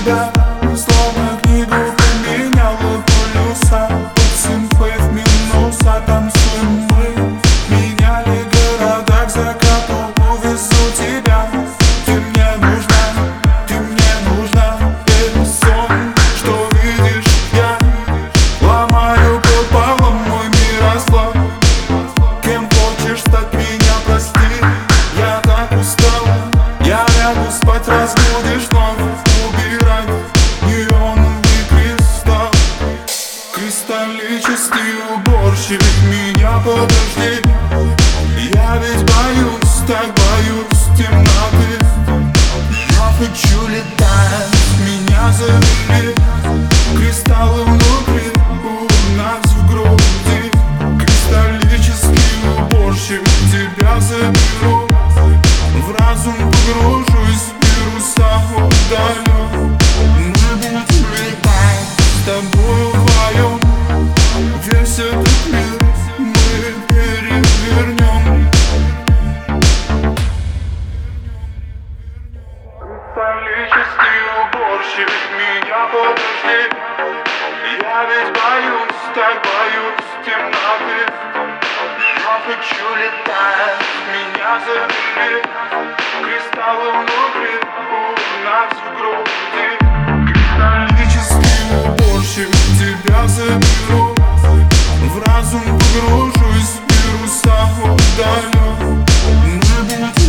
тебя, словно книгу поменяла полюса. Под симфой в минуса танцуем мы. Меняли города к закату, увезу тебя. Ты мне нужна, это сон, что видишь я. Ломаю пополам мой мирослав. Кем хочешь стать, меня прости. Я так устал, я лягу спать, разбудишь вновь. Убирать неоновый кристалл. Кристаллический уборщик, меня подожди. Я ведь боюсь, так боюсь темноты. Я хочу летать, меня завели. Кристаллы внутри, у нас в груди. Кристаллический уборщик, тебя заберу. В разум погружусь, вируса удалю. Мы будем летать с тобою вдвоем. Весь этот мир мы перевернем. Кристаллический уборщик, меня подожди. Я ведь боюсь, так боюсь темноты. Я хочу летать, меня забери. Кристаллы внутри, у нас в груди. Кристаллический уборщик, тебя заберу. В разум погружусь, вируса удалю. Мы будем